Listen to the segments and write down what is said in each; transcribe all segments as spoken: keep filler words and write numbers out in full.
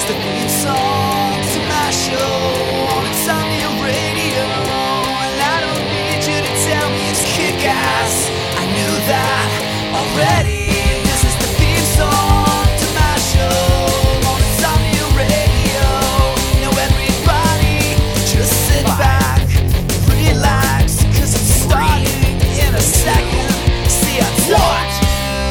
the theme song to my show. On it's on your radio, and I don't need you to tell me it's kick-ass. I knew that already. This is the theme song to my show. On it's on your radio. Now everybody just sit back, relax, 'cause it's starting in a second. See, I told you.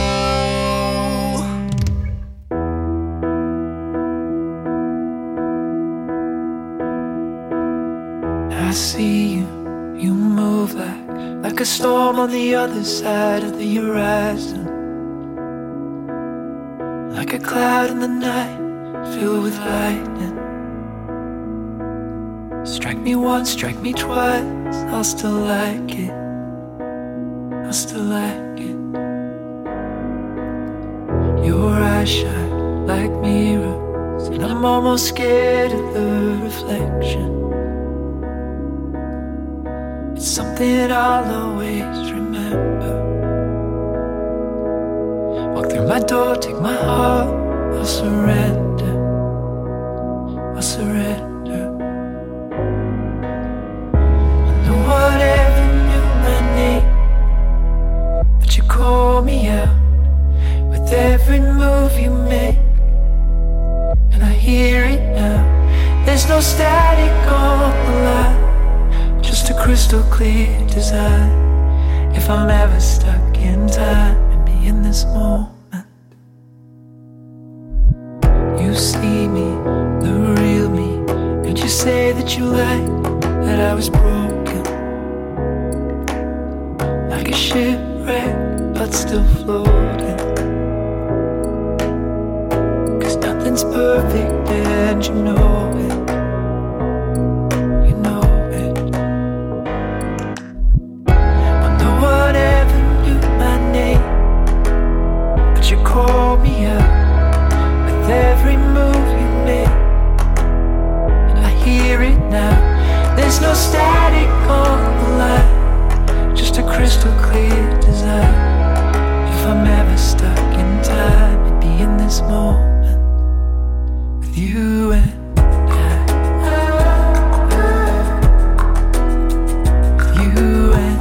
I see you, you move like, like a storm on the other side of the horizon. Like a cloud in the night, filled with lightning. Strike me once, strike me twice, I'll still like it. I'll still like it. Your eyes shine like mirrors, and I'm almost scared of the reflection. It's something I'll always remember. Walk through my door, take my heart, I'll surrender. I'll surrender. I no one ever knew my name, but you call me out with every move you make, and I hear it now. There's no static on the line, just a crystal clear design. If I'm ever stuck in time and be in this moment, you see me, the real me, and you say that you like that I was broken, like a shipwreck but still floating. 'Cause nothing's perfect and you know it. Call me out with every move you make, and I hear it now. There's no static on the line, just a crystal clear design. If I'm ever stuck in time, it'd be in this moment with you and I. With you and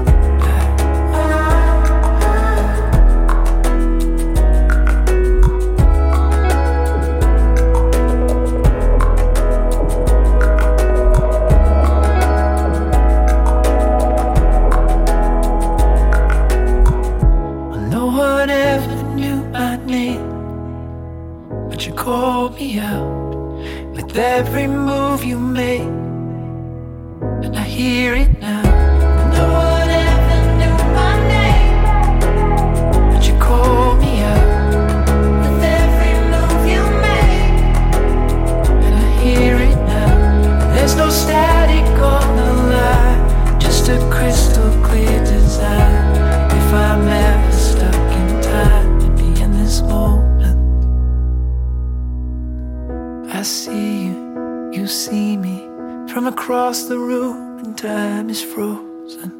call me out with every move you make, and I hear it now. No one ever knew my name, but you call me out with every move you make, and I hear it now. There's no static on the line, just a crystal clear design. If I'm ever stuck in time, it'd be in this moment. I see you, you see me from across the room, and time is frozen.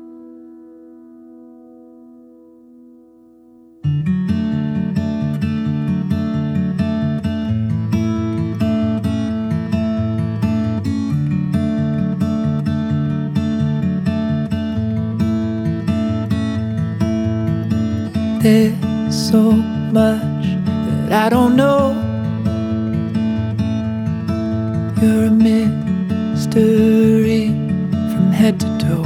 There's so much that I don't know. You're a mystery from head to toe.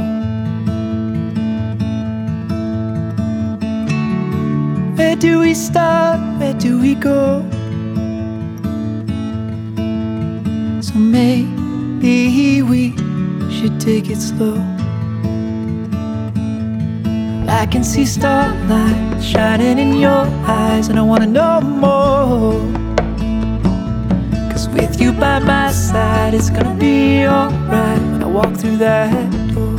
Where do we start? Where do we go? So maybe we should take it slow. I can see starlight shining in your eyes, and I wanna know more. With you by my side, it's gonna be alright when I walk through that door.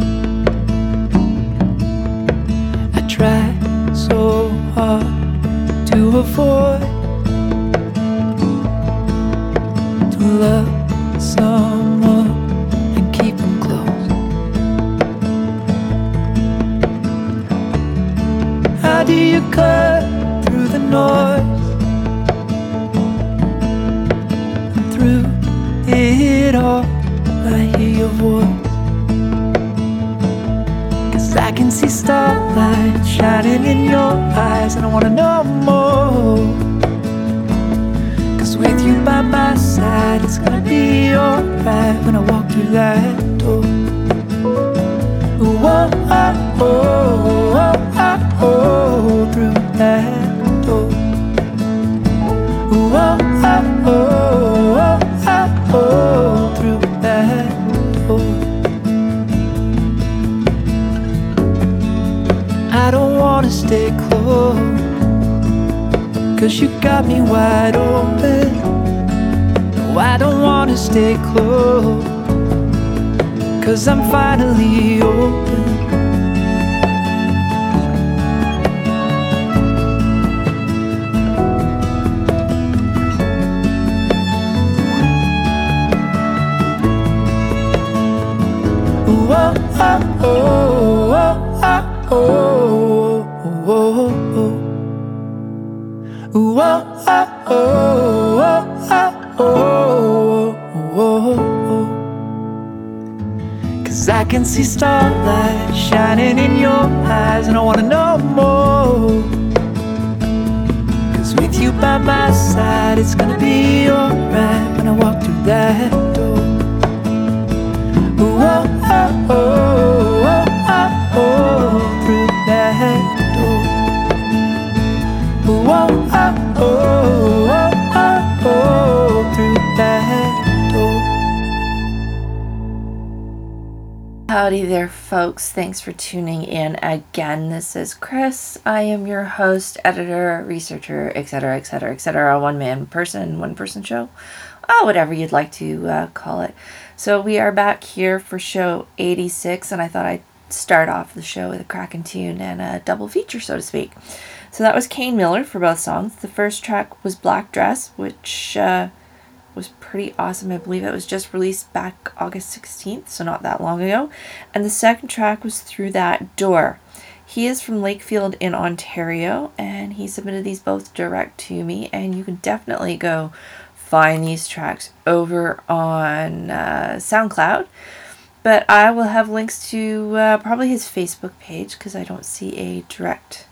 I try so hard to avoid to love someone and keep them close. How do you cut through the noise? avoid. Cause I can see starlight shining in your eyes, and I wanna know more. Cause with you by my side, it's gonna be alright when I walk through that door. Oh, oh, oh, oh, oh, oh, through that door. Oh, oh, oh, oh, oh, oh, through that door. I don't wanna stay close, cause you got me wide open. No, I don't wanna stay close, cause I'm finally open. Oh, oh, oh, oh, oh, oh, oh, oh. Ooh, oh, oh, oh, oh, oh, oh, oh. Cause I can see starlight shining in your eyes, and I wanna know more. Cause with you by my side, it's gonna be alright when I walk through that door. Ooh, oh, oh, oh, oh, oh, through that door. Ooh, oh, oh, oh, oh, oh, through that door. Howdy there, folks. Thanks for tuning in again. This is Chris. I am your host, editor, researcher, etc, etc, et cetera. One-man person, one-person show. Oh, whatever you'd like to uh, call it. So we are back here for show eighty-six, and I thought I'd start off the show with a cracking tune and a double feature, so to speak. So that was Kane Miller for both songs. The first track was Black Dress, which uh, was pretty awesome. I believe it was just released back August sixteenth, so not that long ago. And the second track was Through That Door. He is from Lakefield in Ontario, and he submitted these both direct to me, and you can definitely go find these tracks over on uh, SoundCloud. But I will have links to uh, probably his Facebook page, because I don't see a direct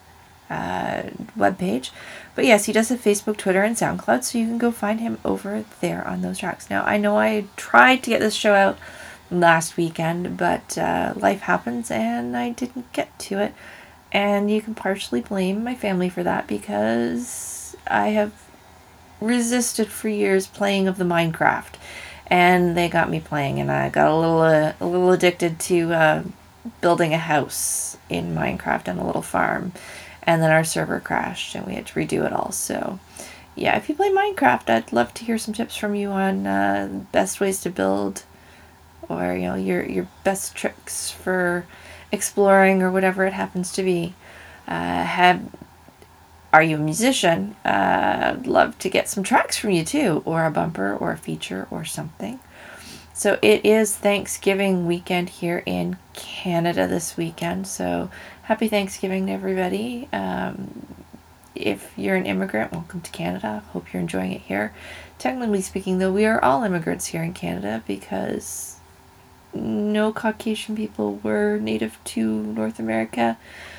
uh, web page. But yes, he does have Facebook, Twitter, and SoundCloud, so you can go find him over there on those tracks. Now, I know I tried to get this show out last weekend, but uh, life happens, and I didn't get to it. And you can partially blame my family for that, because I have resisted for years playing of the Minecraft, and they got me playing, and I got a little uh, a little addicted to uh, building a house in Minecraft and a little farm, and then our server crashed and we had to redo it all. So yeah, if you play Minecraft, I'd love to hear some tips from you on uh, best ways to build, or you know, your your best tricks for exploring, or whatever it happens to be. Uh, have Are you a musician? Uh, I'd love to get some tracks from you too, or a bumper, or a feature, or something. So it is Thanksgiving weekend here in Canada this weekend, so happy Thanksgiving to everybody. Um, if you're an immigrant, welcome to Canada. Hope you're enjoying it here. Technically speaking, though, we are all immigrants here in Canada, because no Caucasian people were native to North America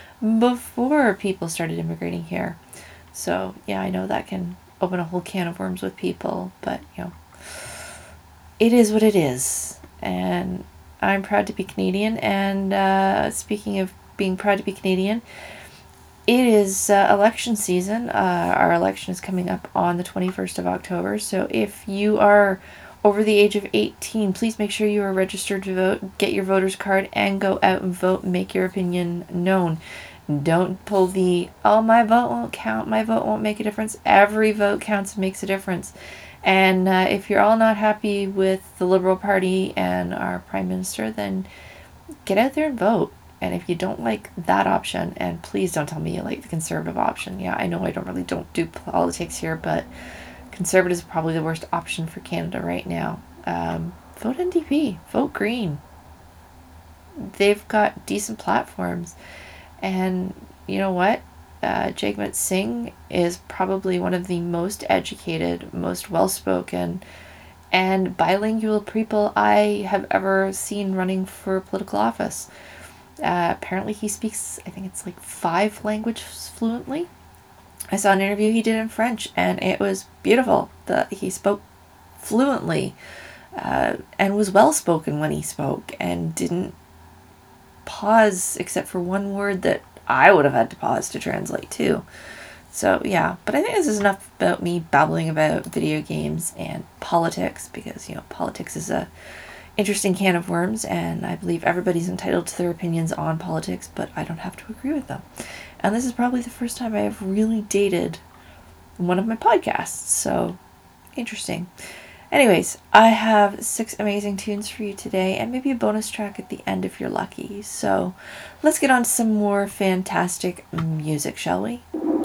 before people started immigrating here. So yeah, I know that can open a whole can of worms with people, but you know, it is what it is. And I'm proud to be Canadian. And uh, speaking of being proud to be Canadian, it is uh, election season. Uh, our election is coming up on the twenty-first of October. So if you are over the age of eighteen, please make sure you are registered to vote, get your voter's card, and go out and vote and make your opinion known. Don't pull the, oh, my vote won't count, my vote won't make a difference. Every vote counts and makes a difference. And uh, if you're all not happy with the Liberal Party and our Prime Minister, then get out there and vote. And if you don't like that option, and please don't tell me you like the Conservative option. Yeah, I know I don't really don't do politics here, but Conservative is probably the worst option for Canada right now. Um, vote N D P. Vote Green. They've got decent platforms. And you know what? Uh, Jagmeet Singh is probably one of the most educated, most well-spoken, and bilingual people I have ever seen running for political office. Uh, apparently he speaks, I think it's like five languages fluently. I saw an interview he did in French, and it was beautiful. The, he spoke fluently uh, and was well-spoken when he spoke and didn't pause except for one word that I would have had to pause to translate too. So yeah, but I think this is enough about me babbling about video games and politics, because, you know, politics is a interesting can of worms, and I believe everybody's entitled to their opinions on politics, but I don't have to agree with them. And this is probably the first time I have really dated one of my podcasts, so interesting. Anyways, I have six amazing tunes for you today, and maybe a bonus track at the end if you're lucky. So let's get on to some more fantastic music, shall we?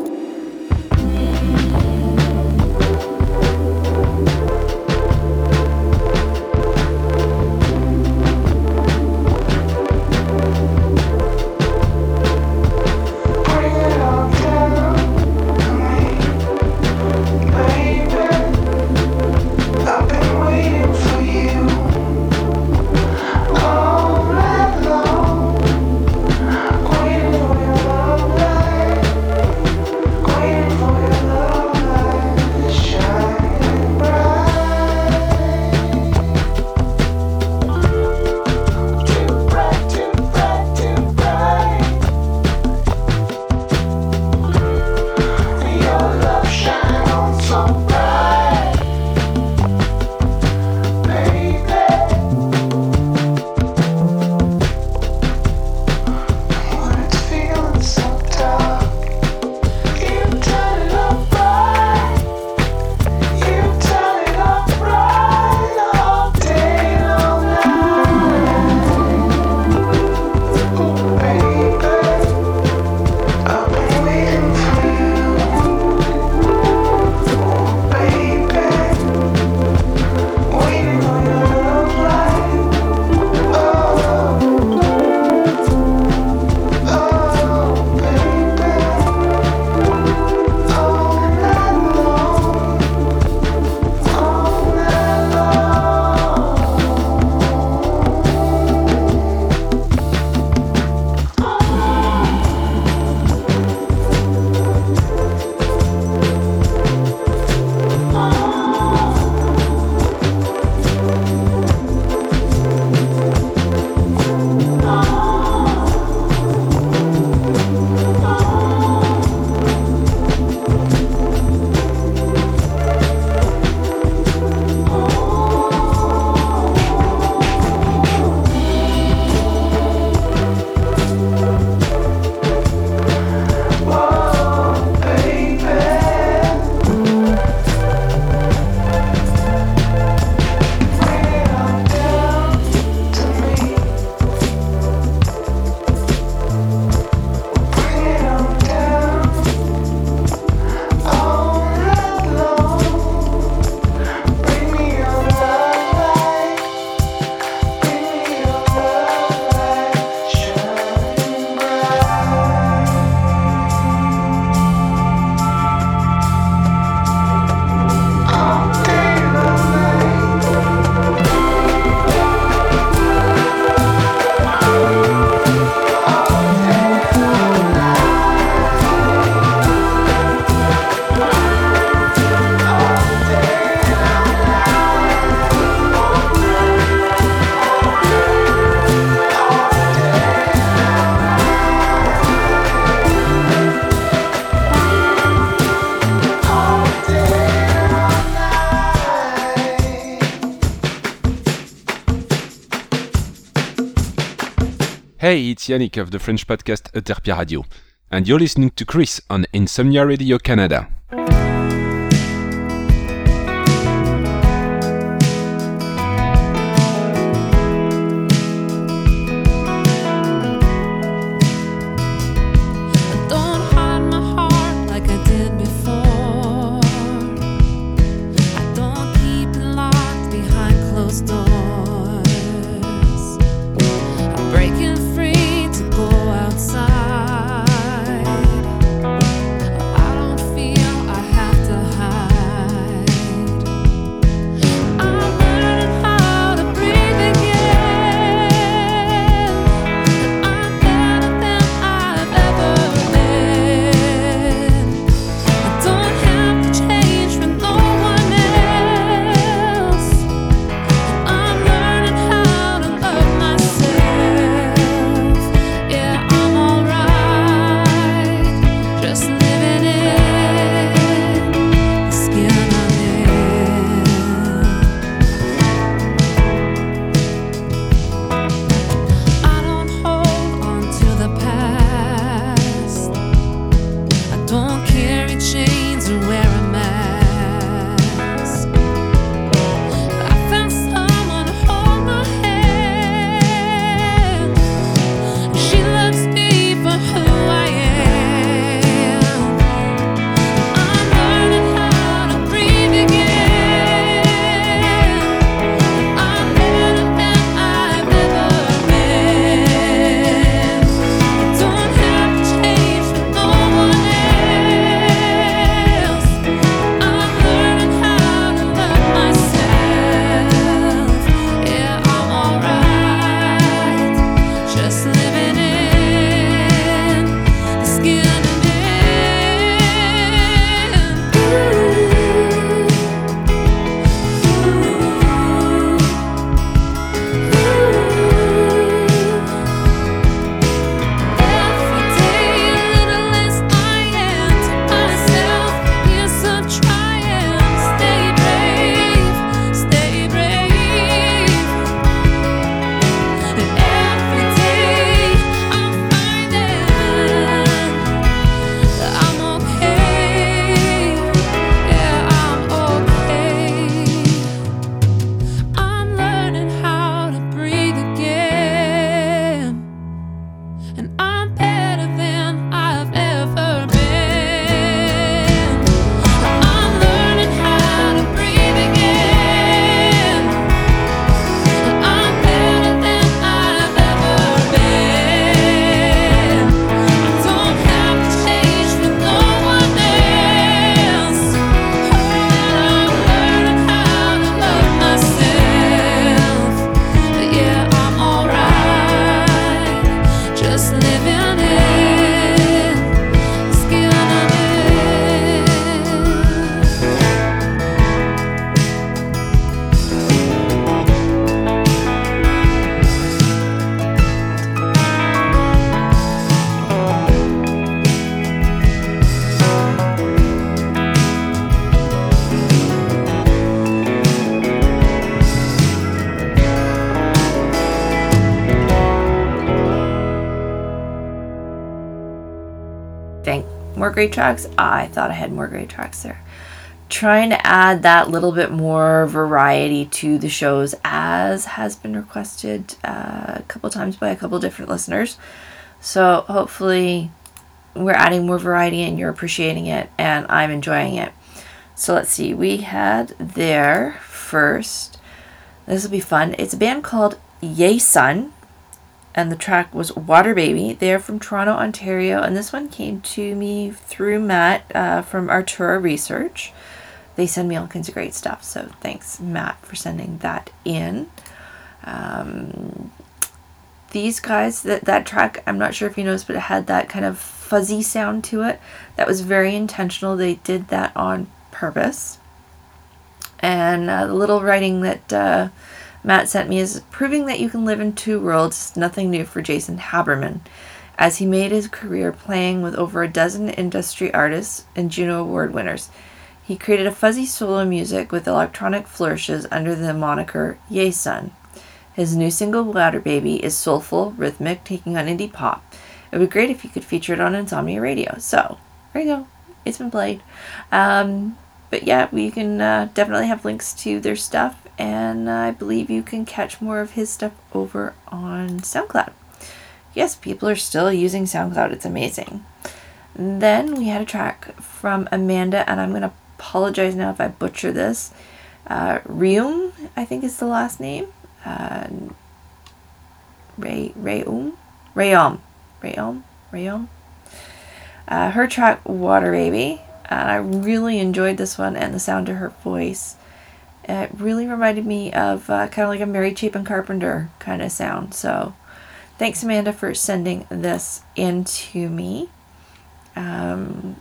Hey, it's Yannick of the French podcast Euterpia Radio, and you're listening to Chris on Insomnia Radio Canada. I don't feel I more great tracks? I thought I had more great tracks there. Trying to add that little bit more variety to the shows, as has been requested uh, a couple times by a couple different listeners. So hopefully we're adding more variety and you're appreciating it and I'm enjoying it. So let's see. We had there first. This will be fun. It's a band called Yesun, and the track was Water Baby. They're from Toronto, Ontario, and this one came to me through Matt uh, from Artura Research. They send me all kinds of great stuff, so thanks, Matt, for sending that in. Um, these guys, that, that track, I'm not sure if you noticed, but it had that kind of fuzzy sound to it. That was very intentional. They did that on purpose. And uh, the little writing that uh, Matt sent me is proving that you can live in two worlds. Nothing new for Jason Haberman, as he made his career playing with over a dozen industry artists and Juno Award winners. He created a fuzzy solo music with electronic flourishes under the moniker Yesun. His new single, Water Baby, is soulful, rhythmic, taking on indie pop. It would be great if you could feature it on Insomnia Radio. So, there you go. It's been played. Um, but yeah, we can uh, definitely have links to their stuff, and uh, I believe you can catch more of his stuff over on SoundCloud. Yes, people are still using SoundCloud. It's amazing. And then we had a track from Amanda, and I'm going to apologize now if I butcher this. Uh, Ryum, I think is the last name. Uh, Ray, Rayum? Rayum. Rayum? Rayum? Uh, her track, Water Baby. And I really enjoyed this one and the sound of her voice. It really reminded me of uh, kind of like a Mary Chapin Carpenter kind of sound. So thanks, Amanda, for sending this in to me. Um...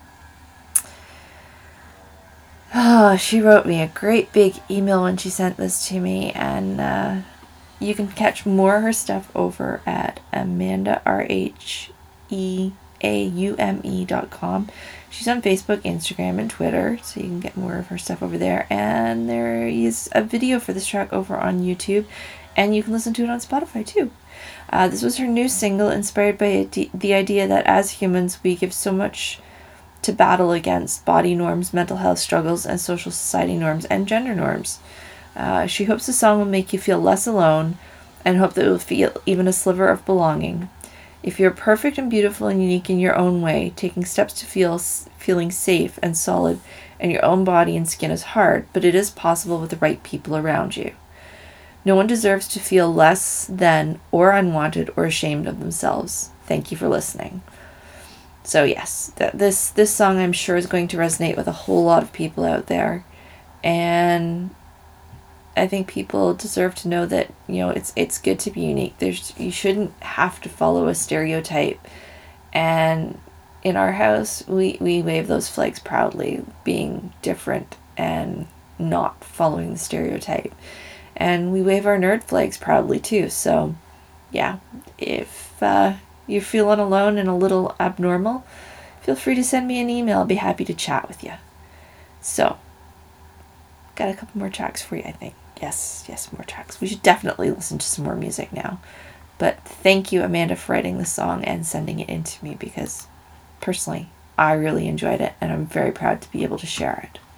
Oh, she wrote me a great big email when she sent this to me, and uh, you can catch more of her stuff over at Amanda, R H E A U M E dot com. She's on Facebook, Instagram, and Twitter, so you can get more of her stuff over there. And there is a video for this track over on YouTube, and you can listen to it on Spotify too. Uh, this was her new single, inspired by the idea that as humans we give so much to battle against body norms, mental health struggles, and social society norms and gender norms. Uh, she hopes the song will make you feel less alone and hope that it will feel even a sliver of belonging. If you're perfect and beautiful and unique in your own way, taking steps to feel feeling safe and solid in your own body and skin is hard, but it is possible with the right people around you. No one deserves to feel less than or unwanted or ashamed of themselves. Thank you for listening. So yes, th- this this song I'm sure is going to resonate with a whole lot of people out there, and I think people deserve to know that, you know, it's it's good to be unique. There's you shouldn't have to follow a stereotype, and in our house we we wave those flags proudly, being different and not following the stereotype, and we wave our nerd flags proudly too. So yeah, if uh, you're feeling alone and a little abnormal, feel free to send me an email. I'll be happy to chat with you. So, got a couple more tracks for you, I think. Yes, yes, more tracks. We should definitely listen to some more music now. But thank you, Amanda, for writing the song and sending it in to me, because personally, I really enjoyed it, and I'm very proud to be able to share it.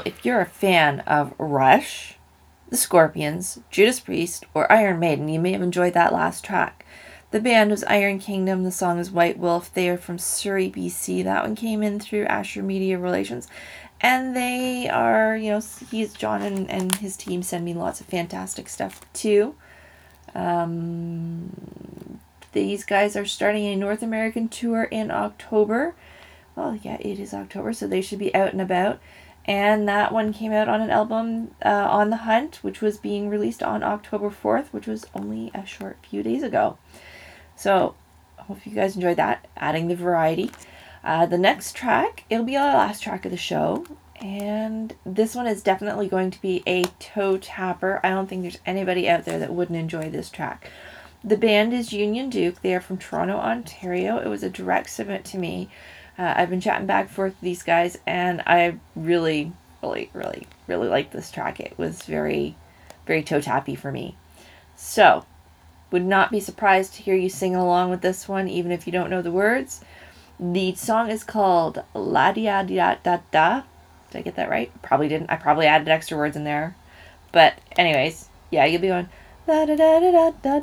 if you're a fan of Rush, The Scorpions, Judas Priest, or Iron Maiden, you may have enjoyed that last track. The band was Iron Kingdom. The song is White Wolf. They are from Surrey, B C. That one came in through Asher Media Relations. And they are, you know, he's John and, and his team send me lots of fantastic stuff too. Um, these guys are starting a North American tour in October. Well, yeah, it is October, so they should be out and about. And that one came out on an album, uh, On the Hunt, which was being released on October fourth, which was only a short few days ago. So, I hope you guys enjoyed that, adding the variety. Uh, the next track, it'll be our last track of the show, and this one is definitely going to be a toe tapper. I don't think there's anybody out there that wouldn't enjoy this track. The band is Union Duke. They are from Toronto, Ontario. It was a direct submit to me. Uh, I've been chatting back and forth with these guys, and I really, really, really, really liked this track. It was very, very toe tappy for me. So, would not be surprised to hear you sing along with this one, even if you don't know the words. The song is called La Dia Da Da Da. Did I get that right? Probably didn't. I probably added extra words in there. But anyways, yeah, you'll be going da da da da da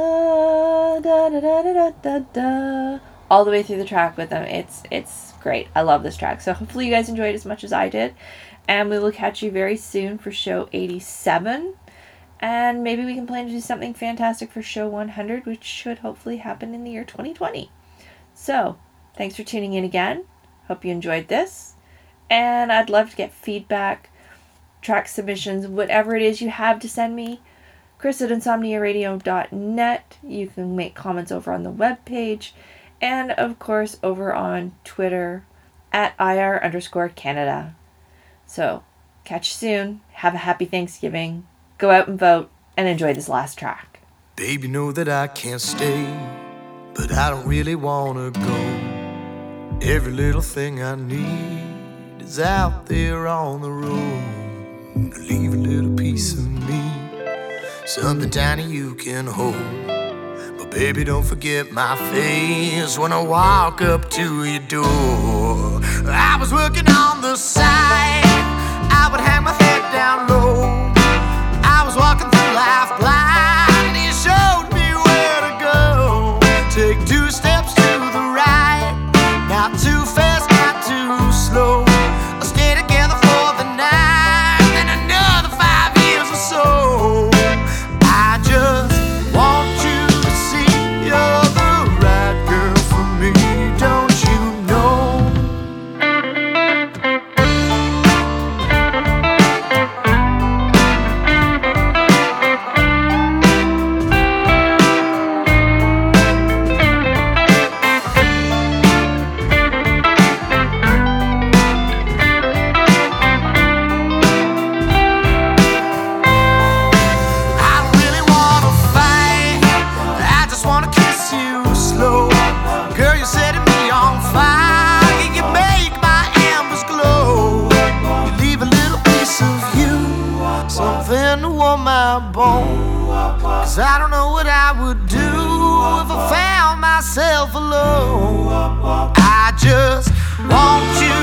da da da da da da da all the way through the track with them. It's it's great. I love this track. So hopefully you guys enjoyed as much as I did. And we will catch you very soon for show eighty-seven. And maybe we can plan to do something fantastic for show one hundred, which should hopefully happen in the year twenty twenty. So, thanks for tuning in again. Hope you enjoyed this. And I'd love to get feedback, track submissions, whatever it is you have to send me. Chris at insomnia radio dot net. You can make comments over on the webpage. And, of course, over on Twitter at I R underscore Canada. So, catch you soon. Have a happy Thanksgiving. Go out and vote, and enjoy this last track. Baby, know that I can't stay, but I don't really wanna go. Every little thing I need is out there on the road. Leave a little piece of me, something tiny you can hold. But baby, don't forget my face when I walk up to your door. I was working on the side, I would hang my head down low. I was walking through life blind, and you showed me where to go. Take two steps to the right, not too fast, not too slow. I'll stay together for the night, then another five years or so. I just want you to see you're the right girl for me, don't you know? My bone, 'cause I don't know what I would do if I found myself alone. I just want you